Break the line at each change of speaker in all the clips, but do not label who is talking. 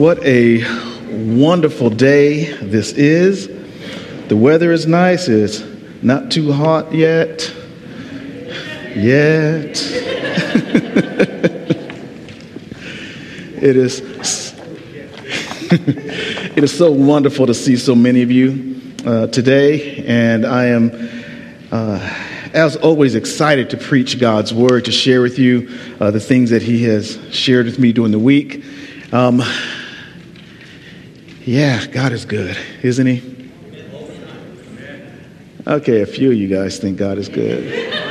What a wonderful day this is. The weather is nice. It's not too hot yet. It is so wonderful to see so many of you today, and I am as always excited to preach God's word, to share with you the things that he has shared with me during the week. God is good, isn't he? Okay, a few of you guys think God is good.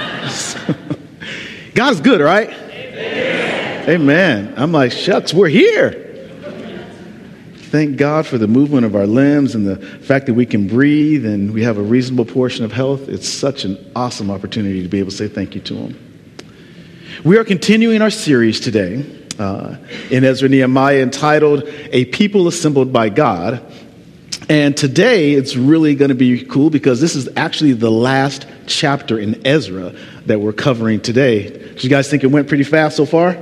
God is good, right? Amen. I'm like, shucks, we're here. Thank God for the movement of our limbs and the fact that we can breathe and we have a reasonable portion of health. It's such an awesome opportunity to be able to say thank you to him. We are continuing our series today in Ezra Nehemiah entitled A People Assembled by God. And today it's really going to be cool because this is actually the last chapter in Ezra that we're covering today. Do you guys think it went pretty fast so far?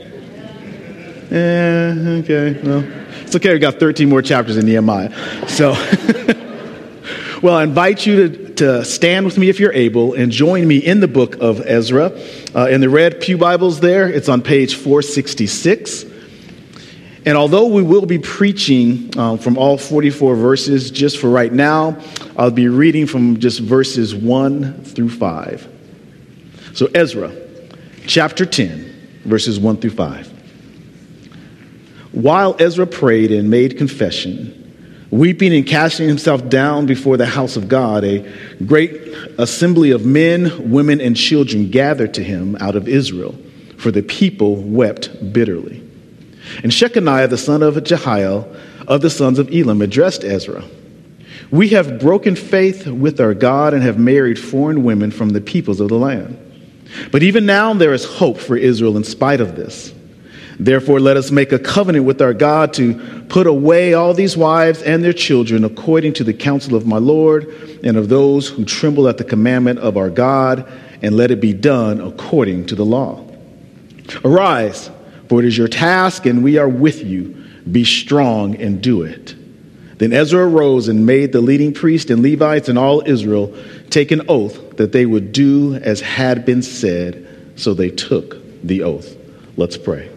Okay, well, it's okay. We got 13 more chapters in Nehemiah. So, well, I invite you to stand with me if you're able and join me in the book of Ezra. In the red pew Bibles there, it's on page 466. And although we will be preaching from all 44 verses, just for right now, I'll be reading from just verses 1 through 5. So Ezra, chapter 10, verses 1 through 5. While Ezra prayed and made confession, weeping and casting himself down before the house of God, a great assembly of men, women, and children gathered to him out of Israel, for the people wept bitterly. And Shechaniah, the son of Jehiel, of the sons of Elam, addressed Ezra. We have broken faith with our God and have married foreign women from the peoples of the land. But even now there is hope for Israel in spite of this. Therefore, let us make a covenant with our God to put away all these wives and their children according to the counsel of my Lord and of those who tremble at the commandment of our God, and let it be done according to the law. Arise, for it is your task, and we are with you. Be strong and do it. Then Ezra arose and made the leading priests and Levites and all Israel take an oath that they would do as had been said. So they took the oath. Let's pray.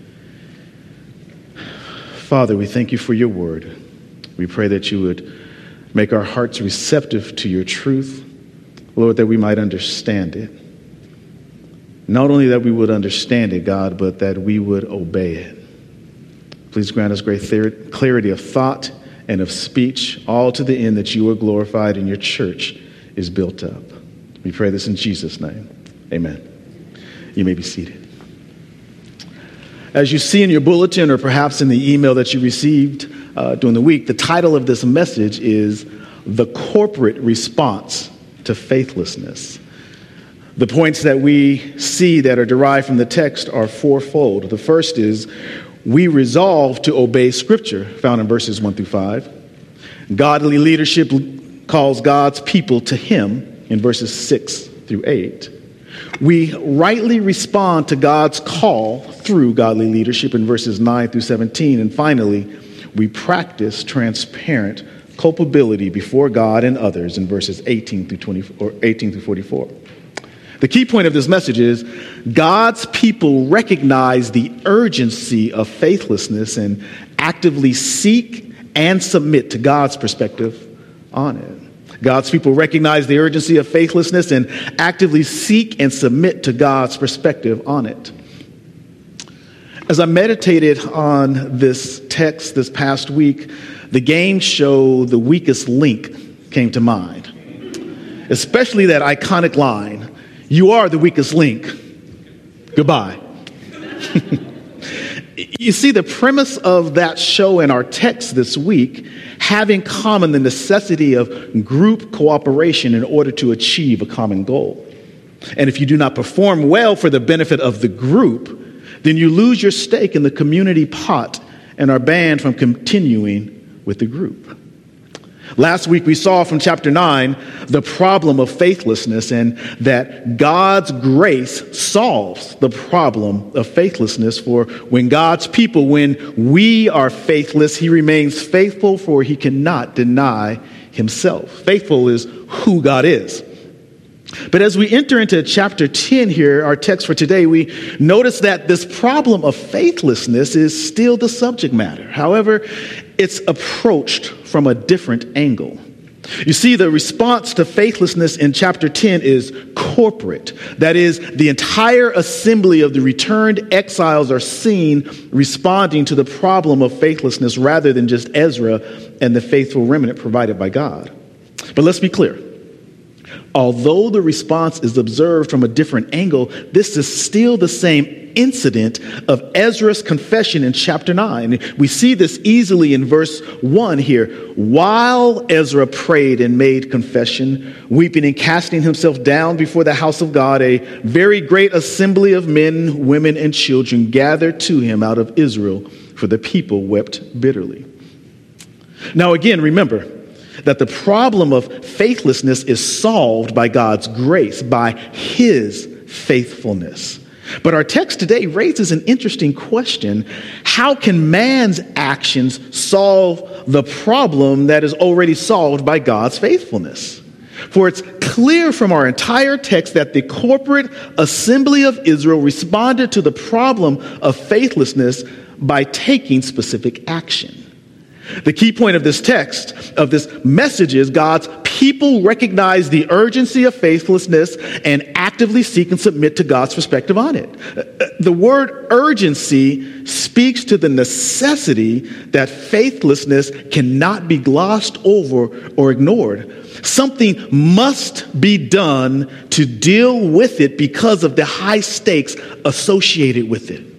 Father, we thank you for your word. We pray that you would make our hearts receptive to your truth, Lord, that we might understand it. Not only that we would understand it, God, but that we would obey it. Please grant us great clarity of thought and of speech, all to the end that you are glorified and your church is built up. We pray this in Jesus' name. Amen. You may be seated. As you see in your bulletin or perhaps in the email that you received during the week, the title of this message is The Corporate Response to Faithlessness. The points that we see that are derived from the text are fourfold. The first is we resolve to obey Scripture, found in verses 1 through 5. Godly leadership calls God's people to him in verses 6 through 8. We rightly respond to God's call through godly leadership in verses 9 through 17. And finally, we practice transparent culpability before God and others in verses 18 through 44. The key point of this message is God's people recognize the urgency of faithlessness and actively seek and submit to God's perspective on it. God's people recognize the urgency of faithlessness and actively seek and submit to God's perspective on it. As I meditated on this text this past week, the game show The Weakest Link came to mind. Especially that iconic line, "You are the weakest link. Goodbye." You see, the premise of that show and our text this week have in common the necessity of group cooperation in order to achieve a common goal. And if you do not perform well for the benefit of the group, then you lose your stake in the community pot and are banned from continuing with the group. Last week we saw from chapter 9 the problem of faithlessness and that God's grace solves the problem of faithlessness. For when God's people, when we are faithless, he remains faithful, for he cannot deny himself. Faithful is who God is. But as we enter into chapter 10 here, our text for today, we notice that this problem of faithlessness is still the subject matter. However, it's approached from a different angle. You see, the response to faithlessness in chapter 10 is corporate. That is, the entire assembly of the returned exiles are seen responding to the problem of faithlessness rather than just Ezra and the faithful remnant provided by God. But let's be clear. Although the response is observed from a different angle, this is still the same incident of Ezra's confession in chapter 9. We see this easily in verse 1 here. While Ezra prayed and made confession, weeping and casting himself down before the house of God, a very great assembly of men, women, and children gathered to him out of Israel, for the people wept bitterly. Now again, remember that the problem of faithlessness is solved by God's grace, by his faithfulness. But our text today raises an interesting question. How can man's actions solve the problem that is already solved by God's faithfulness? For it's clear from our entire text that the corporate assembly of Israel responded to the problem of faithlessness by taking specific action. The key point of this text, of this message, is God's people recognize the urgency of faithlessness and actively seek and submit to God's perspective on it. The word urgency speaks to the necessity that faithlessness cannot be glossed over or ignored. Something must be done to deal with it because of the high stakes associated with it.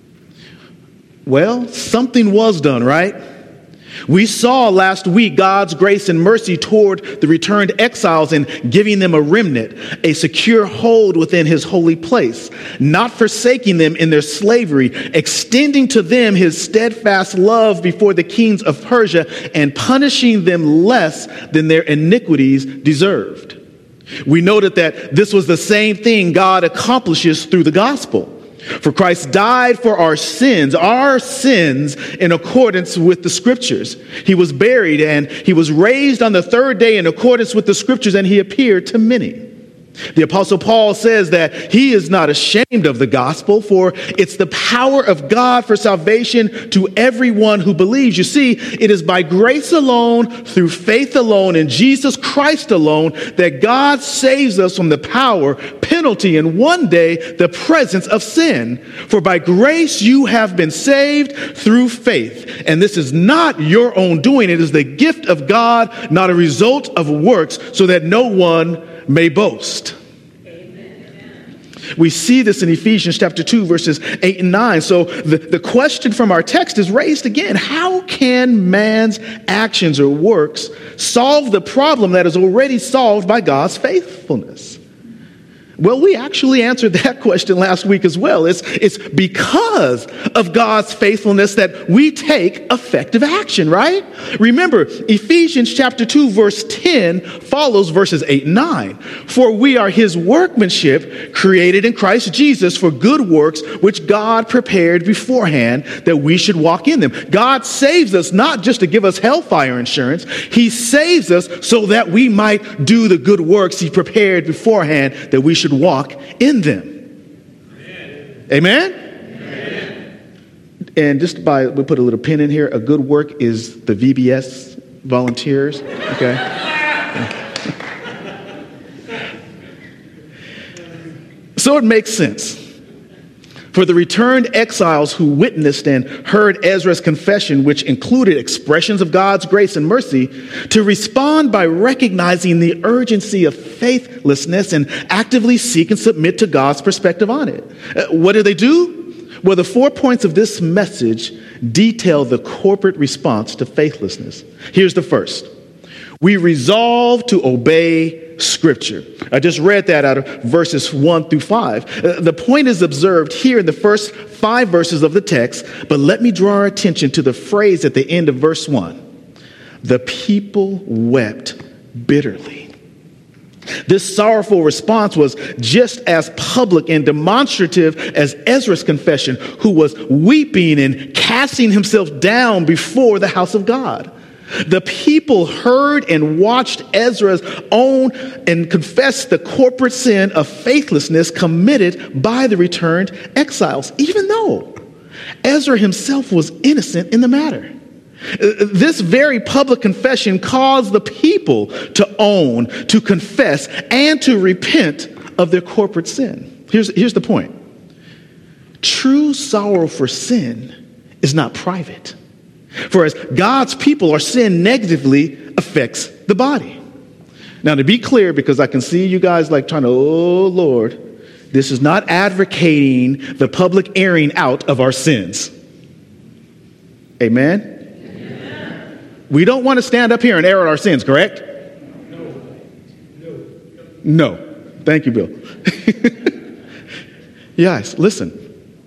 Well, something was done, right? We saw last week God's grace and mercy toward the returned exiles in giving them a remnant, a secure hold within his holy place, not forsaking them in their slavery, extending to them his steadfast love before the kings of Persia, and punishing them less than their iniquities deserved. We noted that this was the same thing God accomplishes through the gospel. For Christ died for our sins in accordance with the scriptures. He was buried and he was raised on the third day in accordance with the scriptures, and he appeared to many. The Apostle Paul says that he is not ashamed of the gospel, for it's the power of God for salvation to everyone who believes. You see, it is by grace alone, through faith alone, in Jesus Christ alone, that God saves us from the power, penalty, and one day the presence of sin. For by grace you have been saved through faith. And this is not your own doing. It is the gift of God, not a result of works, so that no one may boast. Amen. We see this in Ephesians chapter 2, verses 8 and 9. So the question from our text is raised again. How can man's actions or works solve the problem that is already solved by God's faithfulness? Well, we actually answered that question last week as well. It's because of God's faithfulness that we take effective action, right? Remember, Ephesians chapter 2, verse 10 follows verses 8 and 9. For we are his workmanship, created in Christ Jesus for good works, which God prepared beforehand that we should walk in them. God saves us not just to give us hellfire insurance. He saves us so that we might do the good works he prepared beforehand that we should walk in them. Amen? Amen? And we'll put a little pin in here. A good work is the VBS volunteers. Okay. So it makes sense for the returned exiles who witnessed and heard Ezra's confession, which included expressions of God's grace and mercy, to respond by recognizing the urgency of faithlessness and actively seek and submit to God's perspective on it. What do they do? Well, the 4 points of this message detail the corporate response to faithlessness. Here's the first. We resolve to obey Scripture. I just read that out of verses 1 through 5. The point is observed here in the first 5 verses of the text, but let me draw our attention to the phrase at the end of verse 1. the people wept bitterly. This sorrowful response was just as public and demonstrative as Ezra's confession, who was weeping and casting himself down before the house of God. The people heard and watched Ezra's own and confess the corporate sin of faithlessness committed by the returned exiles, even though Ezra himself was innocent in the matter. This very public confession caused the people to own, to confess, and to repent of their corporate sin. Here's the point. True sorrow for sin is not private. For as God's people, our sin negatively affects the body. Now, to be clear, because I can see you guys like trying to, oh, Lord, this is not advocating the public airing out of our sins. Amen? We don't want to stand up here and air out our sins, correct? No. Thank you, Bill. Yes, listen.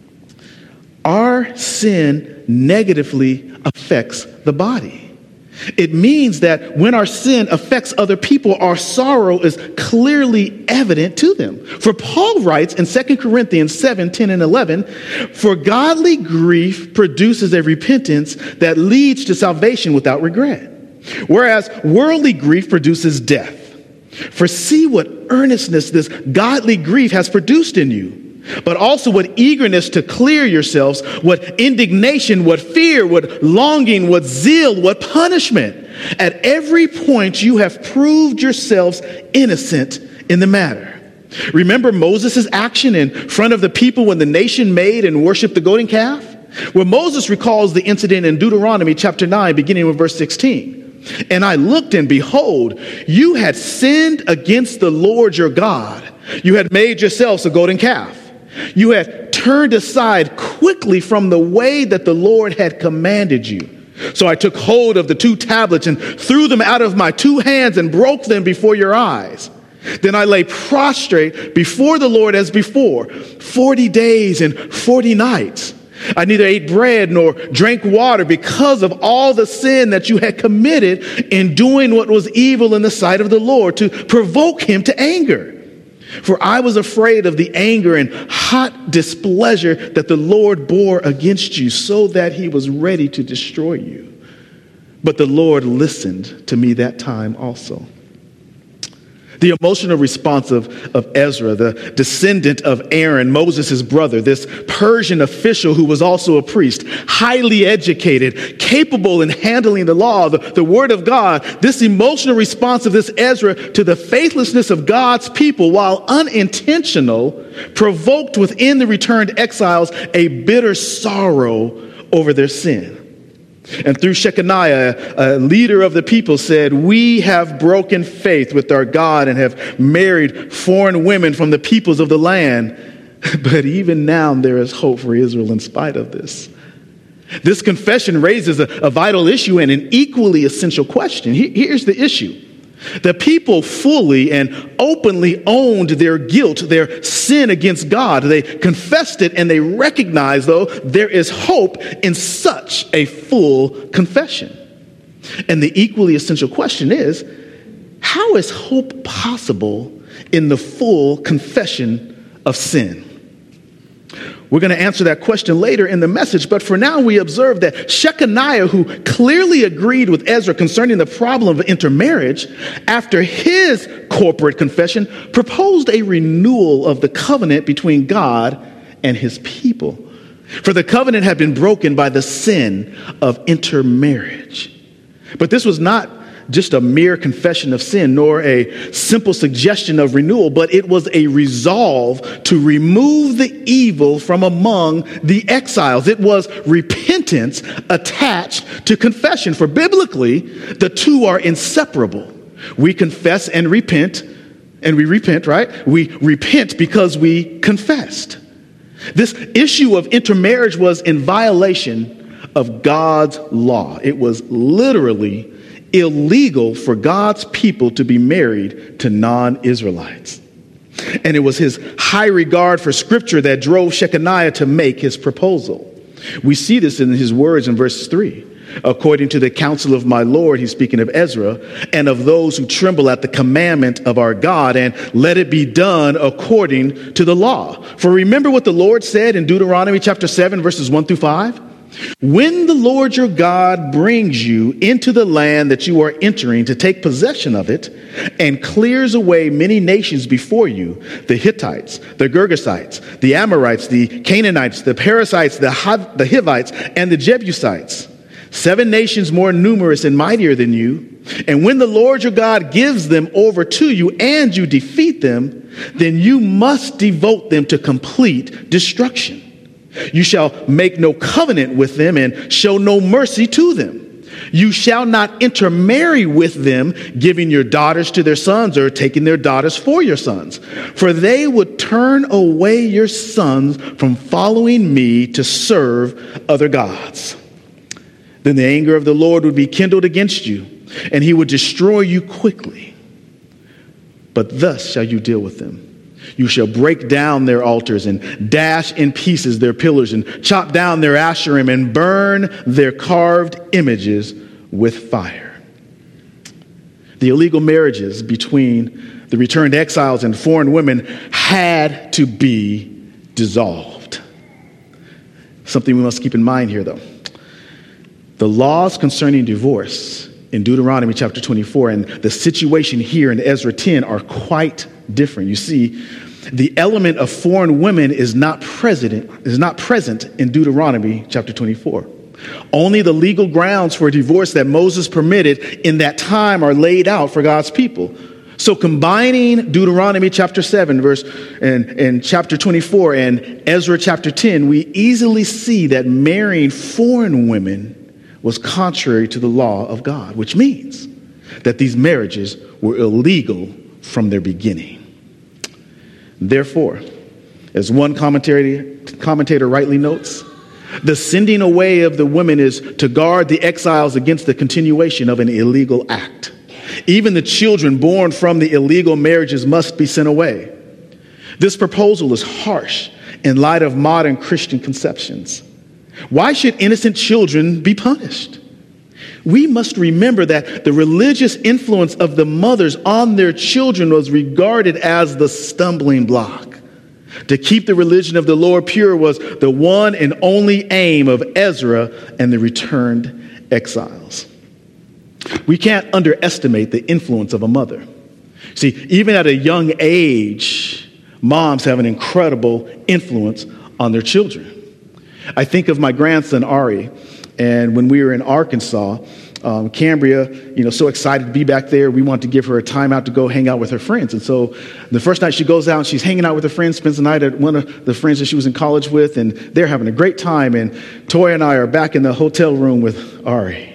Our sin negatively affects the body. It means that when our sin affects other people, our sorrow is clearly evident to them. For Paul writes in 2 Corinthians 7:10 and 11, for godly grief produces a repentance that leads to salvation without regret, whereas worldly grief produces death. For see what earnestness this godly grief has produced in you, but also what eagerness to clear yourselves, what indignation, what fear, what longing, what zeal, what punishment. At every point you have proved yourselves innocent in the matter. Remember Moses' action in front of the people when the nation made and worshiped the golden calf? Well, Moses recalls the incident in Deuteronomy chapter 9, beginning with verse 16. And I looked, and behold, you had sinned against the Lord your God. You had made yourselves a golden calf. You had turned aside quickly from the way that the Lord had commanded you. So I took hold of the 2 tablets and threw them out of my 2 hands and broke them before your eyes. Then I lay prostrate before the Lord as before, 40 days and 40 nights. I neither ate bread nor drank water because of all the sin that you had committed in doing what was evil in the sight of the Lord, to provoke him to anger. For I was afraid of the anger and hot displeasure that the Lord bore against you, so that he was ready to destroy you. But the Lord listened to me that time also. The emotional response of Ezra, the descendant of Aaron, Moses' brother, this Persian official who was also a priest, highly educated, capable in handling the law, the word of God, this emotional response of this Ezra to the faithlessness of God's people, while unintentional, provoked within the returned exiles a bitter sorrow over their sin. And through Shechaniah, a leader of the people, said, we have broken faith with our God and have married foreign women from the peoples of the land. But even now there is hope for Israel in spite of this. This confession raises a vital issue and an equally essential question. Here's the issue. The people fully and openly owned their guilt, their sin against God. They confessed it, and they recognized, though, there is hope in such a full confession. And the equally essential question is, how is hope possible in the full confession of sin? We're going to answer that question later in the message, but for now we observe that Shechaniah, who clearly agreed with Ezra concerning the problem of intermarriage, after his corporate confession, proposed a renewal of the covenant between God and his people. For the covenant had been broken by the sin of intermarriage. But this was not just a mere confession of sin, nor a simple suggestion of renewal, but it was a resolve to remove the evil from among the exiles. It was repentance attached to confession, for biblically, the two are inseparable. We confess and we repent, right? We repent because we confessed. This issue of intermarriage was in violation of God's law. It was literally illegal for God's people to be married to non-Israelites. And it was his high regard for Scripture that drove Shechaniah to make his proposal. We see this in his words in verse 3. according to the counsel of my Lord," he's speaking of Ezra, "and of those who tremble at the commandment of our God, and let it be done according to the law. For remember what the Lord said in Deuteronomy chapter 7, verses 1 through 5. When the Lord your God brings you into the land that you are entering to take possession of it, and clears away many nations before you, the Hittites, the Girgashites, the Amorites, the Canaanites, the Perizzites, the Hivites, and the Jebusites, 7 nations more numerous and mightier than you, and when the Lord your God gives them over to you and you defeat them, then you must devote them to complete destruction. You shall make no covenant with them and show no mercy to them. You shall not intermarry with them, giving your daughters to their sons or taking their daughters for your sons, for they would turn away your sons from following me to serve other gods. Then the anger of the Lord would be kindled against you, and he would destroy you quickly. But thus shall you deal with them. You shall break down their altars and dash in pieces their pillars and chop down their Asherim and burn their carved images with fire." The illegal marriages between the returned exiles and foreign women had to be dissolved. Something we must keep in mind here, though. The laws concerning divorce in Deuteronomy chapter 24 and the situation here in Ezra 10 are quite different. You see, the element of foreign women is not present in Deuteronomy chapter 24. Only the legal grounds for divorce that Moses permitted in that time are laid out for God's people. So combining Deuteronomy chapter 7 and chapter 24 and Ezra chapter 10, we easily see that marrying foreign women was contrary to the law of God, which means that these marriages were illegal from their beginning. Therefore, as one commentator rightly notes, the sending away of the women is to guard the exiles against the continuation of an illegal act. Even the children born from the illegal marriages must be sent away. This proposal is harsh in light of modern Christian conceptions. Why should innocent children be punished? We must remember that the religious influence of the mothers on their children was regarded as the stumbling block. To keep the religion of the Lord pure was the one and only aim of Ezra and the returned exiles. We can't underestimate the influence of a mother. See, even at a young age, moms have an incredible influence on their children. I think of my grandson, Ari, and when we were in Arkansas, Cambria, so excited to be back there. We wanted to give her a time out to go hang out with her friends. And so the first night she goes out and she's hanging out with her friends, spends the night at one of the friends that she was in college with, and they're having a great time. And Toya and I are back in the hotel room with Ari.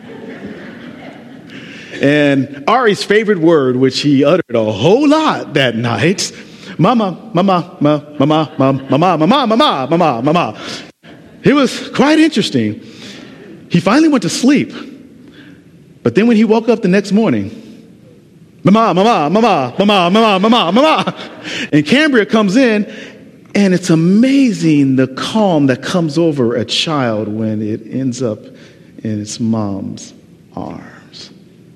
And Ari's favorite word, which he uttered a whole lot that night, mama, mama, mama, mama, mama, mama, mama, mama, mama, mama. It was quite interesting. He finally went to sleep. But then when he woke up the next morning, mama, mama, mama, mama, mama, mama, mama. And Cambria comes in, and it's amazing the calm that comes over a child when it ends up in its mom's arms.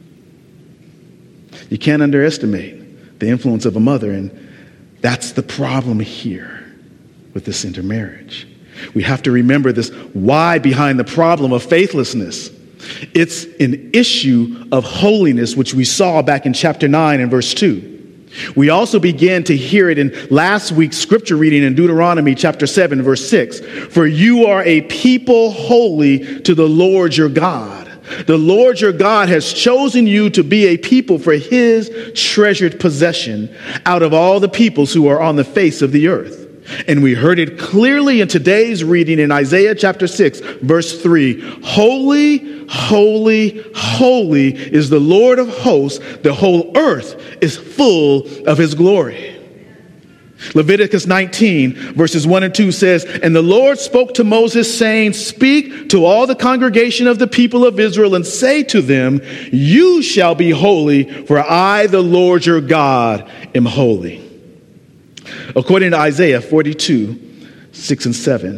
You can't underestimate the influence of a mother, and that's the problem here with this intermarriage. We have to remember this why behind the problem of faithlessness. It's an issue of holiness, which we saw back in chapter 9 and verse 2. We also began to hear it in last week's scripture reading in Deuteronomy chapter 7, verse 6. For you are a people holy to the Lord your God. The Lord your God has chosen you to be a people for his treasured possession out of all the peoples who are on the face of the earth. And we heard it clearly in today's reading in Isaiah chapter 6, verse 3. Holy, holy, holy is the Lord of hosts. The whole earth is full of his glory. Leviticus 19, verses 1 and 2 says, And the Lord spoke to Moses, saying, Speak to all the congregation of the people of Israel and say to them, You shall be holy, for I, the Lord your God, am holy. According to Isaiah 42, 6 and 7,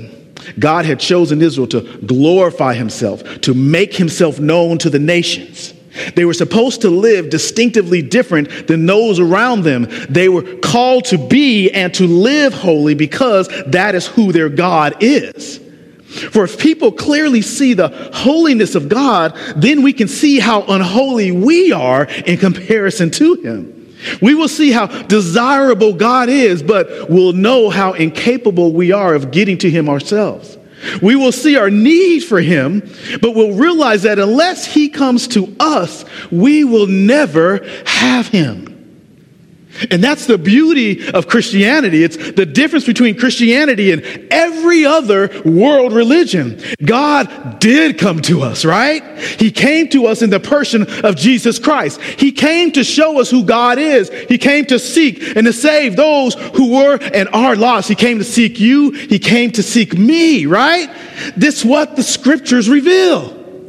God had chosen Israel to glorify himself, to make himself known to the nations. They were supposed to live distinctively different than those around them. They were called to be and to live holy because that is who their God is. For if people clearly see the holiness of God, then we can see how unholy we are in comparison to him. We will see how desirable God is, but we'll know how incapable we are of getting to him ourselves. We will see our need for him, but we'll realize that unless he comes to us, we will never have him. And that's the beauty of Christianity. It's the difference between Christianity and every other world religion. God did come to us, right? He came to us in the person of Jesus Christ. He came to show us who God is. He came to seek and to save those who were and are lost. He came to seek you. He came to seek me, right? This is what the scriptures reveal.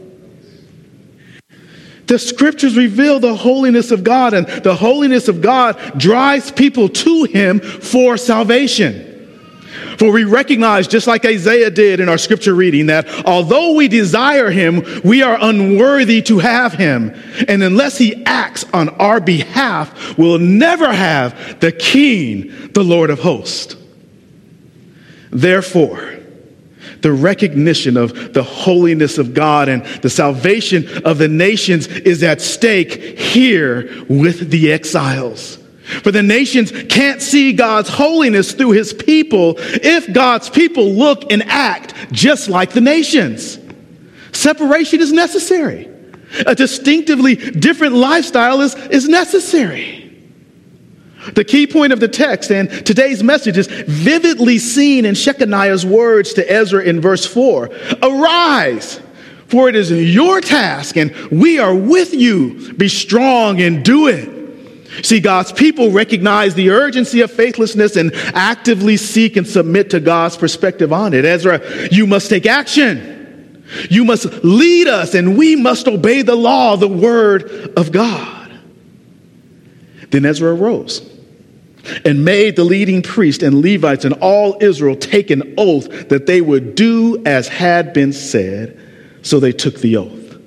The scriptures reveal the holiness of God, and the holiness of God drives people to him for salvation. For we recognize, just like Isaiah did in our scripture reading, that although we desire him, we are unworthy to have him. And unless he acts on our behalf, we'll never have the King, the Lord of hosts. Therefore, the recognition of the holiness of God and the salvation of the nations is at stake here with the exiles. For the nations can't see God's holiness through his people if God's people look and act just like the nations. Separation is necessary. A distinctively different lifestyle is necessary. The key point of the text and today's message is vividly seen in Shechaniah's words to Ezra in verse 4. Arise, for it is your task, and we are with you. Be strong and do it. See, God's people recognize the urgency of faithlessness and actively seek and submit to God's perspective on it. Ezra, you must take action. You must lead us, and we must obey the law, the word of God. Then Ezra arose and made the leading priest and Levites and all Israel take an oath that they would do as had been said. So they took the oath.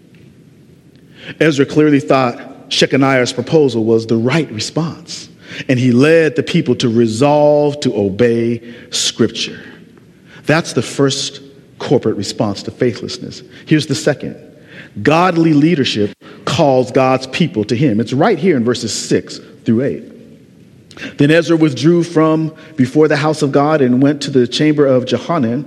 Ezra clearly thought Shechaniah's proposal was the right response, and he led the people to resolve to obey Scripture. That's the first corporate response to faithlessness. Here's the second. Godly leadership calls God's people to him. It's right here in verses 6 through 8. Then Ezra withdrew from before the house of God and went to the chamber of Johanan,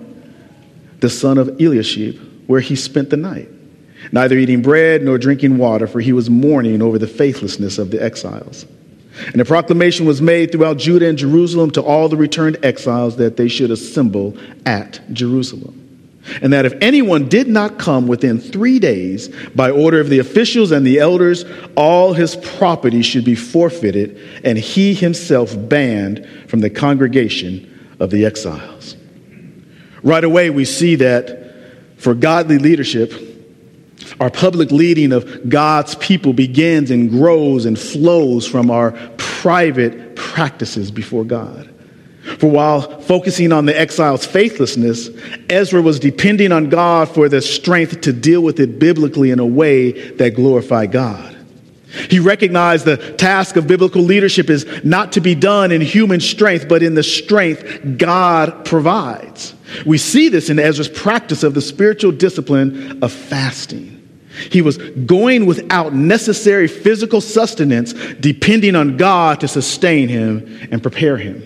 the son of Eliashib, where he spent the night, neither eating bread nor drinking water, for he was mourning over the faithlessness of the exiles. And a proclamation was made throughout Judah and Jerusalem to all the returned exiles that they should assemble at Jerusalem. And that if anyone did not come within 3 days, by order of the officials and the elders, all his property should be forfeited, and he himself banned from the congregation of the exiles. Right away, we see that for godly leadership, our public leading of God's people begins and grows and flows from our private practices before God. For while focusing on the exiles' faithlessness, Ezra was depending on God for the strength to deal with it biblically in a way that glorified God. He recognized the task of biblical leadership is not to be done in human strength, but in the strength God provides. We see this in Ezra's practice of the spiritual discipline of fasting. He was going without necessary physical sustenance, depending on God to sustain him and prepare him.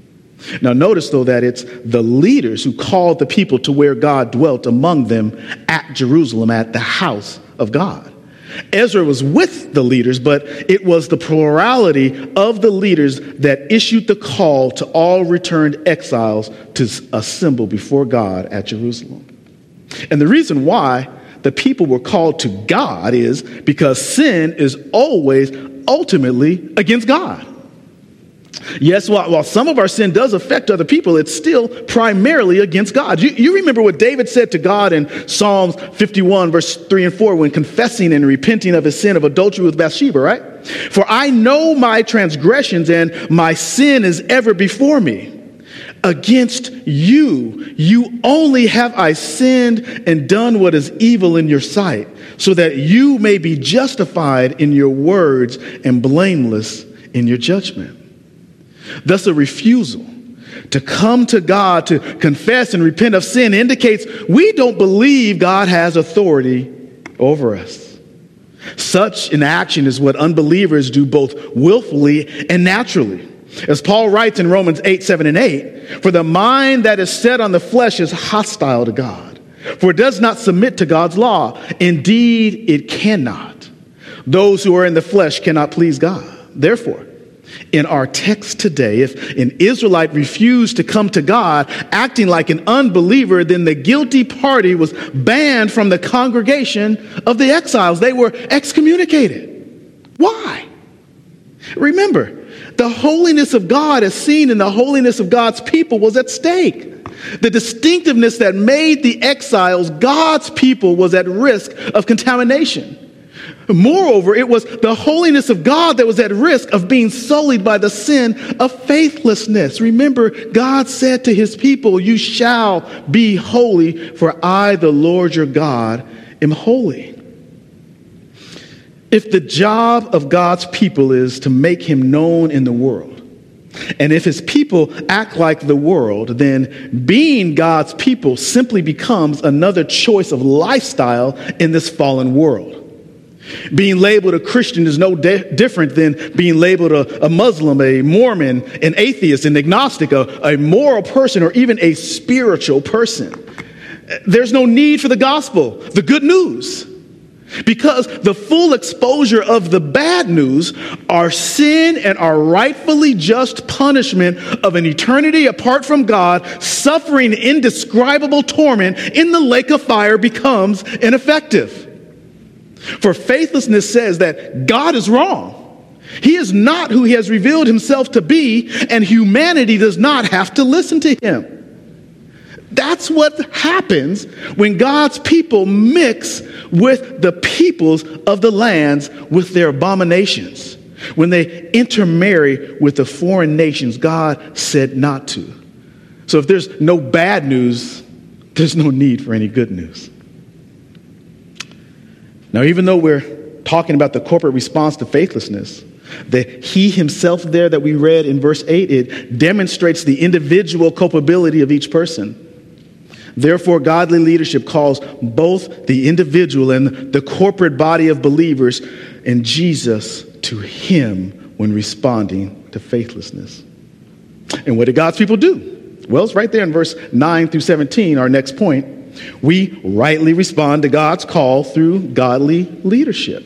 Now notice, though, that it's the leaders who called the people to where God dwelt among them at Jerusalem, at the house of God. Ezra was with the leaders, but it was the plurality of the leaders that issued the call to all returned exiles to assemble before God at Jerusalem. And the reason why the people were called to God is because sin is always ultimately against God. Yes, while some of our sin does affect other people, it's still primarily against God. You remember what David said to God in Psalms 51, verse 3 and 4, when confessing and repenting of his sin of adultery with Bathsheba, right? For I know my transgressions, and my sin is ever before me. Against you only have I sinned and done what is evil in your sight, so that you may be justified in your words and blameless in your judgment. Thus, a refusal to come to God to confess and repent of sin indicates we don't believe God has authority over us. Such an action is what unbelievers do both willfully and naturally. As Paul writes in Romans 8, 7, and 8, for the mind that is set on the flesh is hostile to God, for it does not submit to God's law. Indeed, it cannot. Those who are in the flesh cannot please God. Therefore, in our text today, if an Israelite refused to come to God acting like an unbeliever, then the guilty party was banned from the congregation of the exiles. They were excommunicated. Why? Remember, the holiness of God, as seen in the holiness of God's people, was at stake. The distinctiveness that made the exiles God's people was at risk of contamination. Moreover, it was the holiness of God that was at risk of being sullied by the sin of faithlessness. Remember, God said to his people, you shall be holy, for I, the Lord your God, am holy. If the job of God's people is to make him known in the world, and if his people act like the world, then being God's people simply becomes another choice of lifestyle in this fallen world. Being labeled a Christian is no different than being labeled a Muslim, a Mormon, an atheist, an agnostic, a moral person, or even a spiritual person. There's no need for the gospel, the good news. Because the full exposure of the bad news, our sin and our rightfully just punishment of an eternity apart from God, suffering indescribable torment in the lake of fire, becomes ineffective. For faithlessness says that God is wrong. He is not who he has revealed himself to be, and humanity does not have to listen to him. That's what happens when God's people mix with the peoples of the lands with their abominations. When they intermarry with the foreign nations God said not to. So if there's no bad news, there's no need for any good news. Now, even though we're talking about the corporate response to faithlessness, the he himself there that we read in verse 8, it demonstrates the individual culpability of each person. Therefore, godly leadership calls both the individual and the corporate body of believers in Jesus to him when responding to faithlessness. And what did God's people do? Well, it's right there in verse 9 through 17, our next point. We rightly respond to God's call through godly leadership.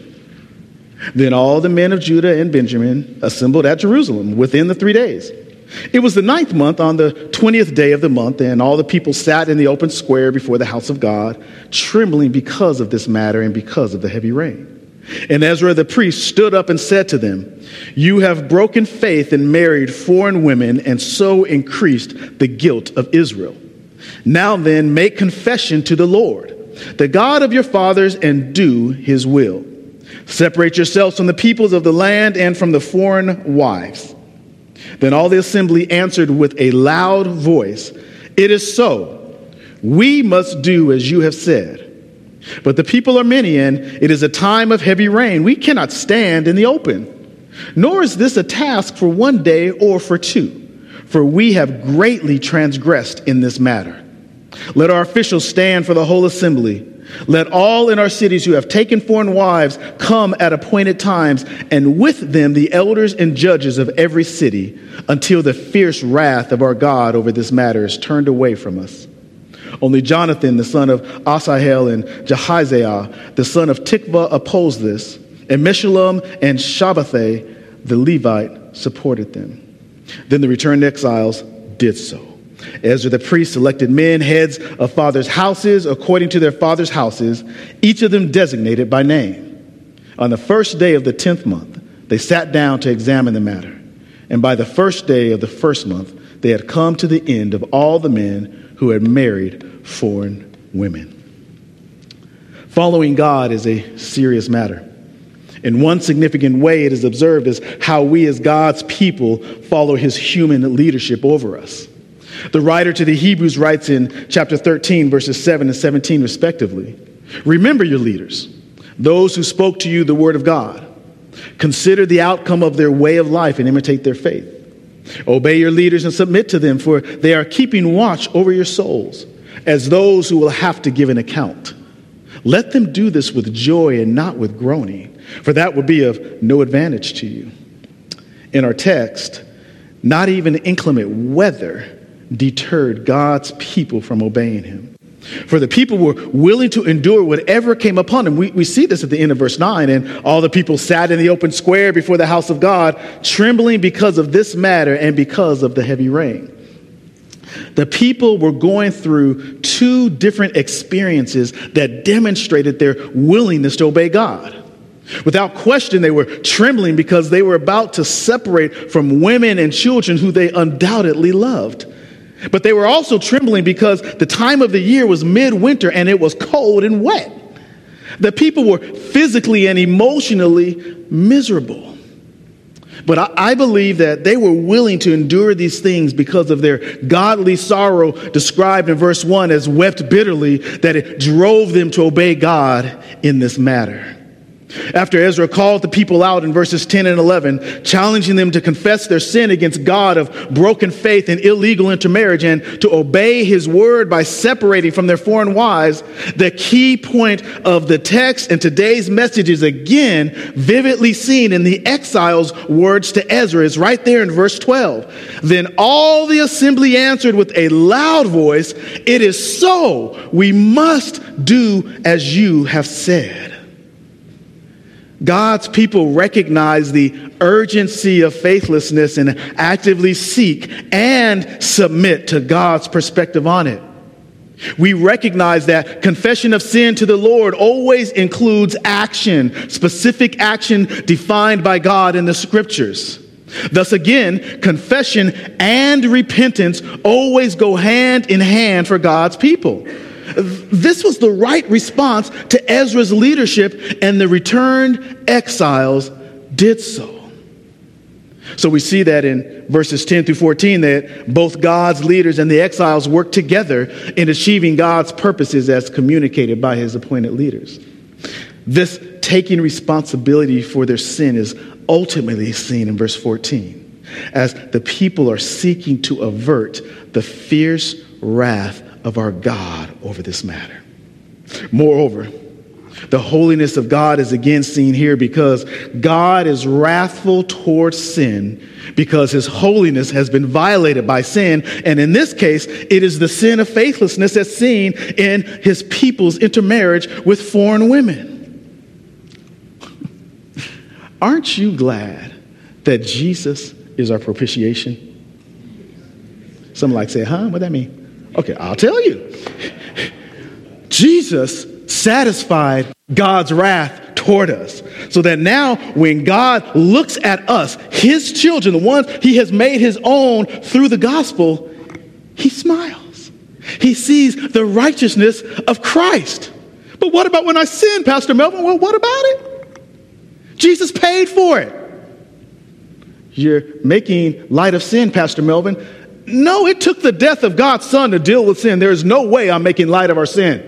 Then all the men of Judah and Benjamin assembled at Jerusalem within the 3 days. It was the 9th month on the 20th day of the month, and all the people sat in the open square before the house of God, trembling because of this matter and because of the heavy rain. And Ezra the priest stood up and said to them, you have broken faith and married foreign women, and so increased the guilt of Israel. Now then, make confession to the Lord, the God of your fathers, and do his will. Separate yourselves from the peoples of the land and from the foreign wives. Then all the assembly answered with a loud voice, it is so. We must do as you have said. But the people are many, and it is a time of heavy rain. We cannot stand in the open. Nor is this a task for 1 day or for 2, for we have greatly transgressed in this matter. Let our officials stand for the whole assembly. Let all in our cities who have taken foreign wives come at appointed times, and with them the elders and judges of every city, until the fierce wrath of our God over this matter is turned away from us. Only Jonathan, the son of Asahel, and Jahaziah, the son of Tikvah, opposed this, and Meshullam and Shabbathai, the Levite, supported them. Then the returned exiles did so. Ezra the priest selected men, heads of fathers' houses, according to their fathers' houses, each of them designated by name. On the first day of the 10th month, they sat down to examine the matter. And by the first day of the first month, they had come to the end of all the men who had married foreign women. Following God is a serious matter. In one significant way, it is observed as how we as God's people follow his human leadership over us. The writer to the Hebrews writes in chapter 13, verses 7 and 17, respectively, "Remember your leaders, those who spoke to you the word of God. Consider the outcome of their way of life and imitate their faith. Obey your leaders and submit to them, for they are keeping watch over your souls, as those who will have to give an account. Let them do this with joy and not with groaning, for that would be of no advantage to you." In our text, not even inclement weather deterred God's people from obeying him. For the people were willing to endure whatever came upon them. We see this at the end of verse 9. "And all the people sat in the open square before the house of God, trembling because of this matter and because of the heavy rain." The people were going through two different experiences that demonstrated their willingness to obey God. Without question, they were trembling because they were about to separate from women and children who they undoubtedly loved. But they were also trembling because the time of the year was midwinter and it was cold and wet. The people were physically and emotionally miserable. But I believe that they were willing to endure these things because of their godly sorrow described in verse 1 as wept bitterly, that it drove them to obey God in this matter. After Ezra called the people out in verses 10 and 11, challenging them to confess their sin against God of broken faith and illegal intermarriage and to obey his word by separating from their foreign wives, the key point of the text and today's message is again vividly seen in the exile's words to Ezra. It's right there in verse 12. "Then all the assembly answered with a loud voice, 'It is so. We must do as you have said.'" God's people recognize the urgency of faithlessness and actively seek and submit to God's perspective on it. We recognize that confession of sin to the Lord always includes action, specific action defined by God in the scriptures. Thus again, confession and repentance always go hand in hand for God's people. This was the right response to Ezra's leadership, and the returned exiles did so. So we see that in verses 10 through 14 that both God's leaders and the exiles work together in achieving God's purposes as communicated by his appointed leaders. This taking responsibility for their sin is ultimately seen in verse 14, as the people are seeking to avert the fierce wrath of our God over this matter. Moreover, the holiness of God is again seen here because God is wrathful towards sin because his holiness has been violated by sin. And in this case, it is the sin of faithlessness that's seen in his people's intermarriage with foreign women. Aren't you glad that Jesus is our propitiation? Some like say, huh? What that mean? Okay, I'll tell you. Jesus satisfied God's wrath toward us, so that now when God looks at us, his children, the ones he has made his own through the gospel, he smiles. He sees the righteousness of Christ. But what about when I sin, Pastor Melvin? Well, what about it? Jesus paid for it. You're making light of sin, Pastor Melvin. No, it took the death of God's son to deal with sin. There is no way I'm making light of our sin.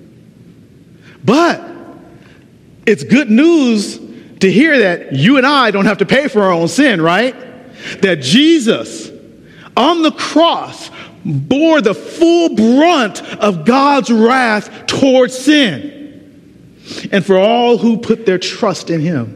But it's good news to hear that you and I don't have to pay for our own sin, right? That Jesus on the cross bore the full brunt of God's wrath towards sin. And for all who put their trust in him,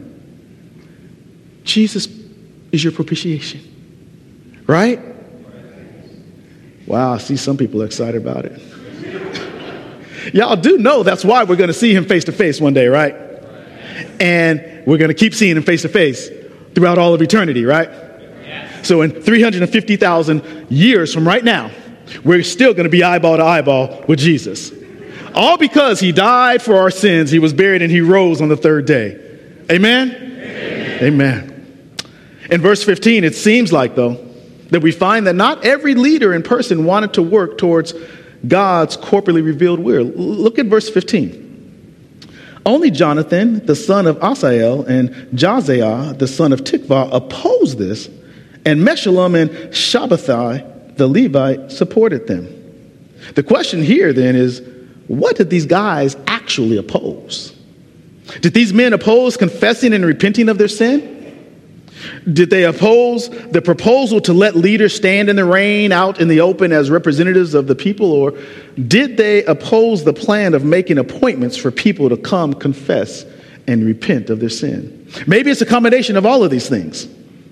Jesus is your propitiation, right? Wow, I see some people are excited about it. Y'all do know that's why we're going to see him face to face one day, right? And we're going to keep seeing him face to face throughout all of eternity, right? So in 350,000 years from right now, we're still going to be eyeball to eyeball with Jesus. All because he died for our sins, he was buried, and he rose on the third day. Amen? Amen. Amen. In verse 15, it seems like, though, that we find that not every leader in person wanted to work towards God's corporately revealed will. Look at verse 15. Only Jonathan, the son of Asael, and Jaziah, the son of Tikvah, opposed this, and Meshullam and Shabbathai the Levite supported them. The question here then is, what did these guys actually oppose? Did these men oppose confessing and repenting of their sin? Did they oppose the proposal to let leaders stand in the rain out in the open as representatives of the people? Or did they oppose the plan of making appointments for people to come confess and repent of their sin? Maybe it's a combination of all of these things.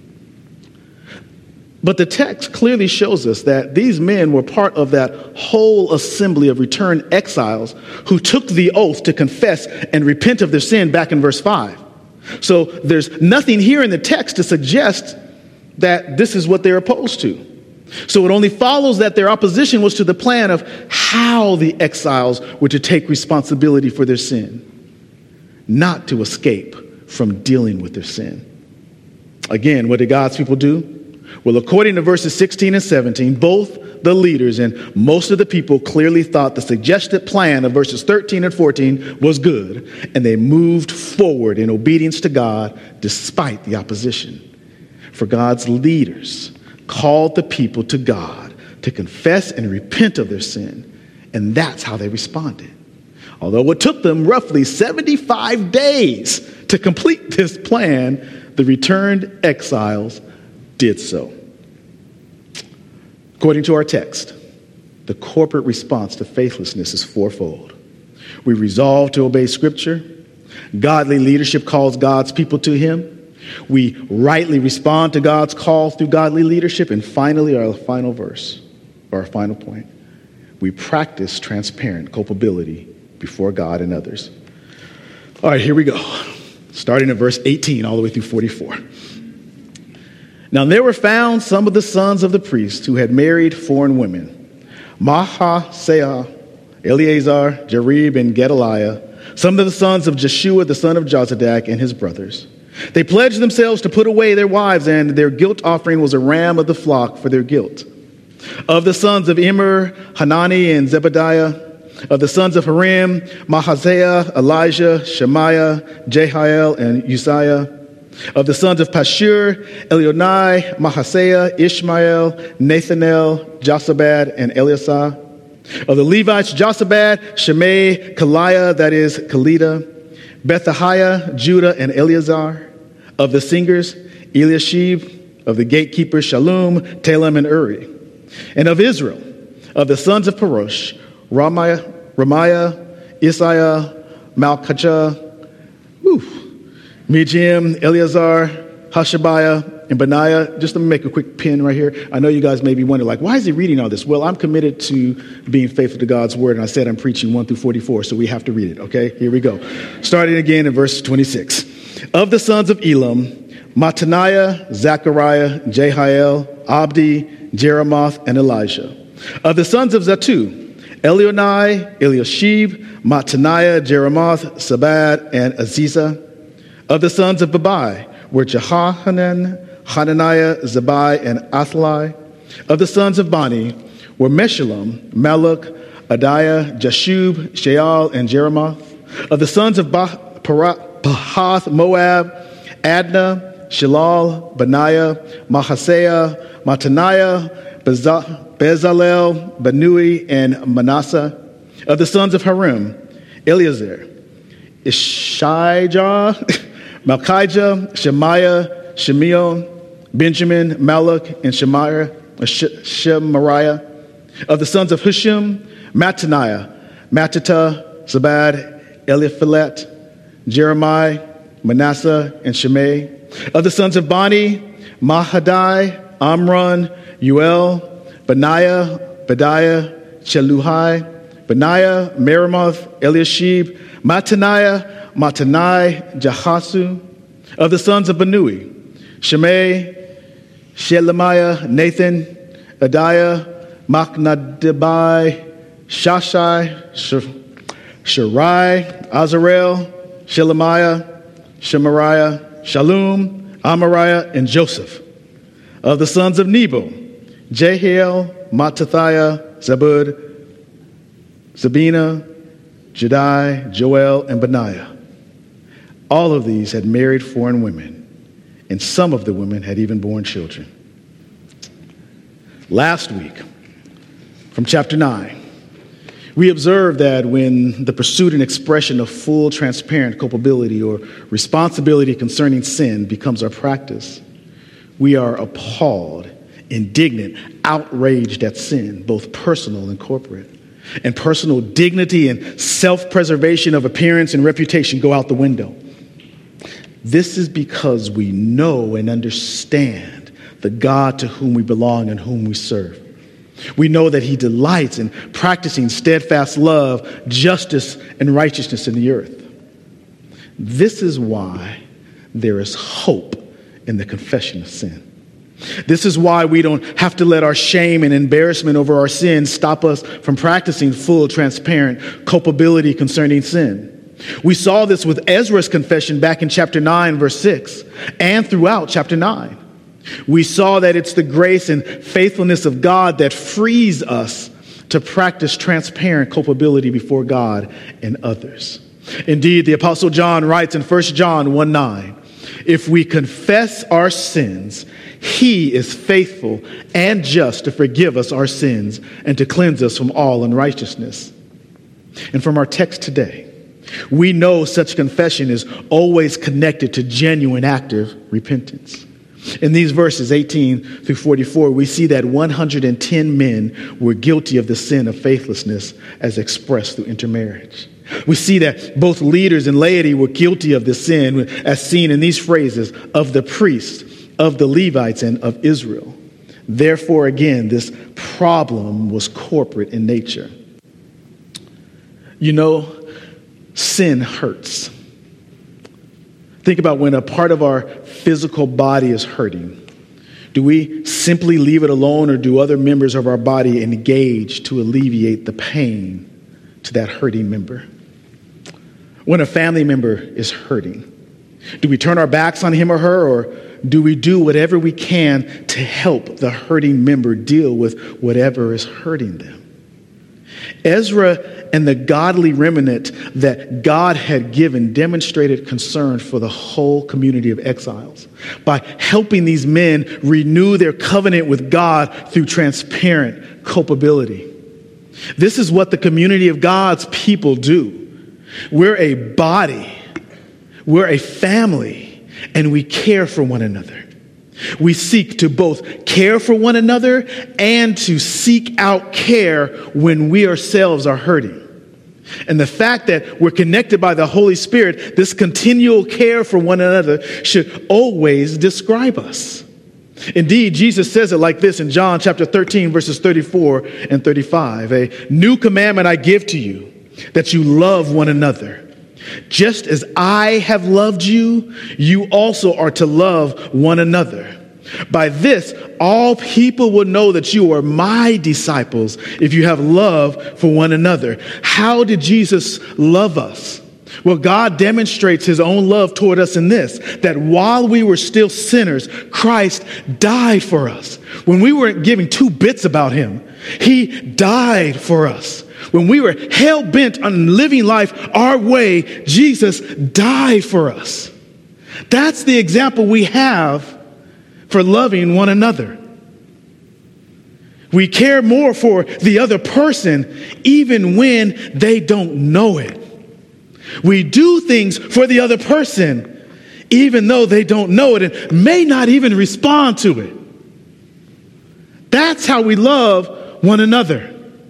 But the text clearly shows us that these men were part of that whole assembly of returned exiles who took the oath to confess and repent of their sin back in verse 5. So there's nothing here in the text to suggest that this is what they're opposed to. So it only follows that their opposition was to the plan of how the exiles were to take responsibility for their sin, not to escape from dealing with their sin. Again, what did God's people do? Well, according to verses 16 and 17, both the leaders and most of the people clearly thought the suggested plan of verses 13 and 14 was good, and they moved forward in obedience to God despite the opposition. For God's leaders called the people to God to confess and repent of their sin, and that's how they responded. Although it took them roughly 75 days to complete this plan, the returned exiles did so. According to our text, the corporate response to faithlessness is fourfold. We resolve to obey Scripture. Godly leadership calls God's people to Him. We rightly respond to God's call through godly leadership. And finally, our final verse, or our final point, we practice transparent culpability before God and others. All right, here we go. Starting at verse 18 all the way through 44. Now there were found some of the sons of the priests who had married foreign women, Mahaseah, Eleazar, Jarib, and Gedaliah, some of the sons of Jeshua, the son of Jozadak, and his brothers. They pledged themselves to put away their wives, and their guilt offering was a ram of the flock for their guilt. Of the sons of Immer, Hanani, and Zebediah. Of the sons of Harim, Mahaziah, Elijah, Shemaiah, Jehiel, and Uzziah. Of the sons of Pashur, Elionai, Mahaseah, Ishmael, Nathanael, Josabad, and Eliasah. Of the Levites, Josabad, Shimei, Kaliah, that is, Kalida, Bethahiah, Judah, and Eleazar. Of the singers, Eliashib. Of the gatekeepers, Shallum, Telem, and Uri. And of Israel, of the sons of Parosh, Ramiah, Isaiah, Malchijah, Mijim, Eleazar, Hashabiah, and Benaiah. Just let me make a quick pin right here. I know you guys may be wondering, why is he reading all this? Well, I'm committed to being faithful to God's word, and I said I'm preaching 1 through 44, so we have to read it, okay? Here we go. Starting again in verse 26. Of the sons of Elam, Mattaniah, Zechariah, Jehiel, Abdi, Jeremoth, and Elijah. Of the sons of Zatu, Elionai, Eliashib, Mattaniah, Jeremoth, Sabad, and Aziza. Of the sons of Babai were Jehohanan, Hananiah, Zabai, and Athaliah. Of the sons of Bani were Meshullam, Maluk, Adiah, Jashub, Sheal, and Jeremoth. Of the sons of Pahath Moab, Adnah, Shalal, Benaiah, Mahaseah, Mattaniah, Bezalel, Benui, and Manasseh. Of the sons of Harim, Eleazar, Ishijah, Malchijah, Shemaiah, Shemeon, Benjamin, Maluk, and Shemariah. Of the sons of Hushim, Mattaniah, Mattita, Zabad, Eliphalet, Jeremiah, Manasseh, and Shimei. Of the sons of Bani, Mahadai, Amram, Uel, Benaiah, Bediah, Cheluhai, Benaiah, Meremoth, Eliashib, Mattaniah, Mattanai, Jahasu. Of the sons of Benui, Shimei, Shelemiah, Nathan, Adiah, Machnadabai, Shashai, Sharai, Azarel, Shelemiah, Shemariah, Shalom, Amariah, and Joseph. Of the sons of Nebo, Jehiel, Mattathiah, Zabud, Zabina, Jedi, Joel, and Benaiah. All of these had married foreign women, and some of the women had even borne children. Last week, from chapter 9, we observed that when the pursuit and expression of full, transparent culpability or responsibility concerning sin becomes our practice, we are appalled, indignant, outraged at sin, both personal and corporate. And personal dignity and self-preservation of appearance and reputation go out the window. This is because we know and understand the God to whom we belong and whom we serve. We know that he delights in practicing steadfast love, justice, and righteousness in the earth. This is why there is hope in the confession of sin. This is why we don't have to let our shame and embarrassment over our sin stop us from practicing full, transparent culpability concerning sin. We saw this with Ezra's confession back in chapter 9, verse 6, and throughout chapter 9. We saw that it's the grace and faithfulness of God that frees us to practice transparent culpability before God and others. Indeed, the Apostle John writes in 1 John 1:9, if we confess our sins, he is faithful and just to forgive us our sins and to cleanse us from all unrighteousness. And from our text today, we know such confession is always connected to genuine active repentance. In these verses 18 through 44, we see that 110 men were guilty of the sin of faithlessness as expressed through intermarriage. We see that both leaders and laity were guilty of the sin as seen in these phrases of the priests, of the Levites, and of Israel. Therefore, again, this problem was corporate in nature. You know, sin hurts. Think about when a part of our physical body is hurting. Do we simply leave it alone, or do other members of our body engage to alleviate the pain to that hurting member? When a family member is hurting, do we turn our backs on him or her, or do we do whatever we can to help the hurting member deal with whatever is hurting them? Ezra and the godly remnant that God had given demonstrated concern for the whole community of exiles by helping these men renew their covenant with God through transparent culpability. This is what the community of God's people do. We're a body, we're a family, and we care for one another. We seek to both care for one another and to seek out care when we ourselves are hurting. And the fact that we're connected by the Holy Spirit, this continual care for one another should always describe us. Indeed, Jesus says it like this in John chapter 13, verses 34 and 35. A new commandment I give to you, that you love one another. Just as I have loved you, you also are to love one another. By this, all people will know that you are my disciples if you have love for one another. How did Jesus love us? Well, God demonstrates his own love toward us in this, that while we were still sinners, Christ died for us. When we weren't giving two bits about him, he died for us. When we were hell-bent on living life our way, Jesus died for us. That's the example we have for loving one another. We care more for the other person even when they don't know it. We do things for the other person even though they don't know it and may not even respond to it. That's how we love one another.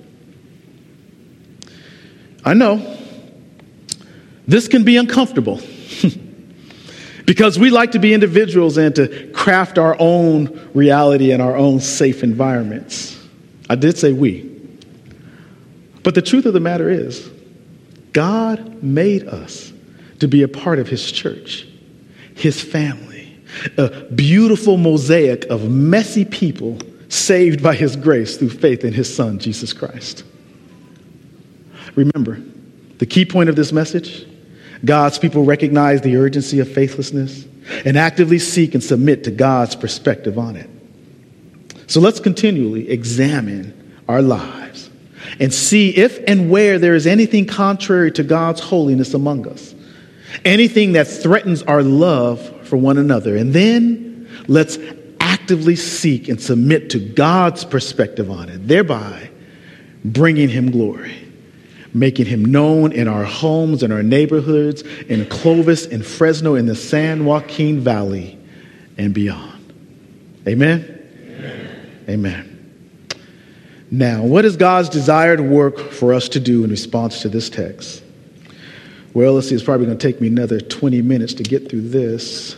I know this can be uncomfortable because we like to be individuals and to craft our own reality and our own safe environments. I did say we. But the truth of the matter is, God made us to be a part of his church, his family, a beautiful mosaic of messy people saved by his grace through faith in his son, Jesus Christ. Remember, the key point of this message, God's people recognize the urgency of faithlessness and actively seek and submit to God's perspective on it. So let's continually examine our lives and see if and where there is anything contrary to God's holiness among us, anything that threatens our love for one another. And then let's actively seek and submit to God's perspective on it, thereby bringing him glory, making him known in our homes, in our neighborhoods, in Clovis, in Fresno, in the San Joaquin Valley, and beyond. Amen? Amen. Amen. Now, what is God's desired work for us to do in response to this text? Well, let's see, it's probably going to take me another 20 minutes to get through this.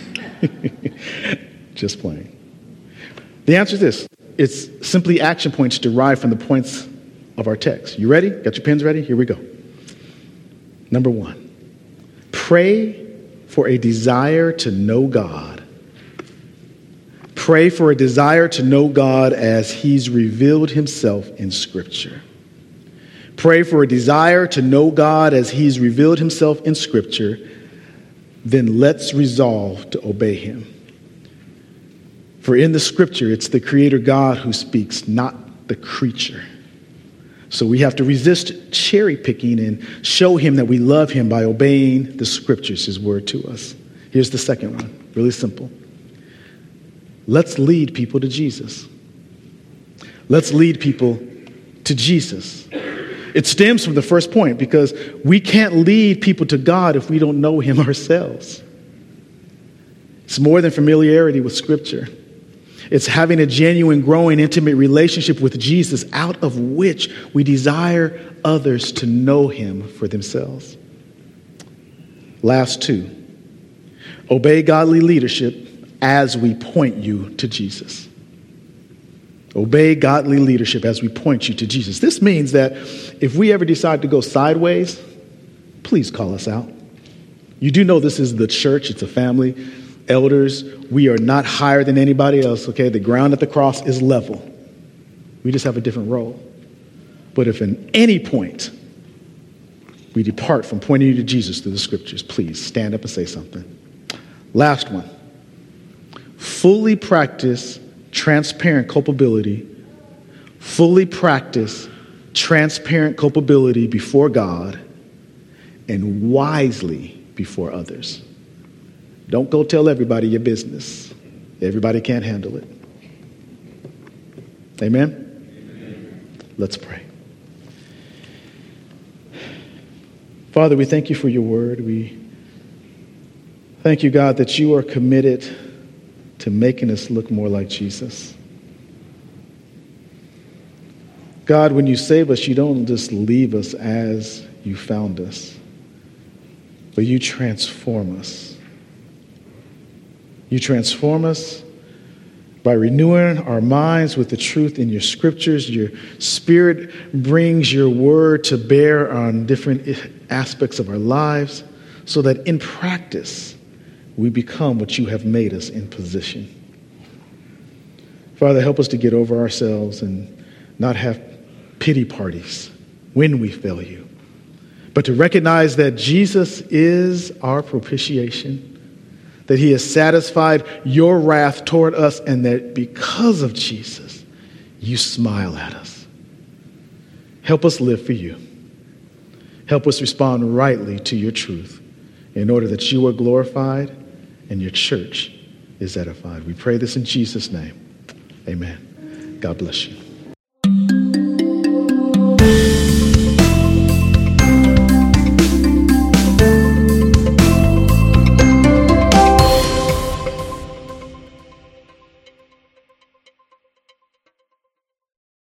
Just playing. The answer is this. It's simply action points derived from the points of our text. You ready? Got your pens ready? Here we go. Number 1, pray for a desire to know God. Pray for a desire to know God as he's revealed himself in Scripture. Pray for a desire to know God as he's revealed himself in Scripture. Then let's resolve to obey him. For in the Scripture, it's the Creator God who speaks, not the creature. So we have to resist cherry picking and show him that we love him by obeying the Scriptures, his word to us. Here's the second one, really simple. Let's lead people to Jesus. Let's lead people to Jesus. It stems from the first point because we can't lead people to God if we don't know him ourselves. It's more than familiarity with Scripture. It's having a genuine, growing, intimate relationship with Jesus out of which we desire others to know him for themselves. Last 2, obey godly leadership as we point you to Jesus. Obey godly leadership as we point you to Jesus. This means that if we ever decide to go sideways, please call us out. You do know this is the church. It's a family. Elders, we are not higher than anybody else, okay? The ground at the cross is level. We just have a different role. But if at any point we depart from pointing you to Jesus through the Scriptures, please stand up and say something. Last one. Fully practice transparent culpability. Fully practice transparent culpability before God and wisely before others. Don't go tell everybody your business. Everybody can't handle it. Amen? Amen. Let's pray. Father, we thank you for your word. We thank you, God, that you are committed to making us look more like Jesus. God, when you save us, you don't just leave us as you found us, but you transform us. You transform us by renewing our minds with the truth in your Scriptures. Your Spirit brings your word to bear on different aspects of our lives so that in practice, we become what you have made us in position. Father, help us to get over ourselves and not have pity parties when we fail you, but to recognize that Jesus is our propitiation, that he has satisfied your wrath toward us, and that because of Jesus, you smile at us. Help us live for you. Help us respond rightly to your truth in order that you are glorified and your church is edified. We pray this in Jesus' name. Amen. God bless you.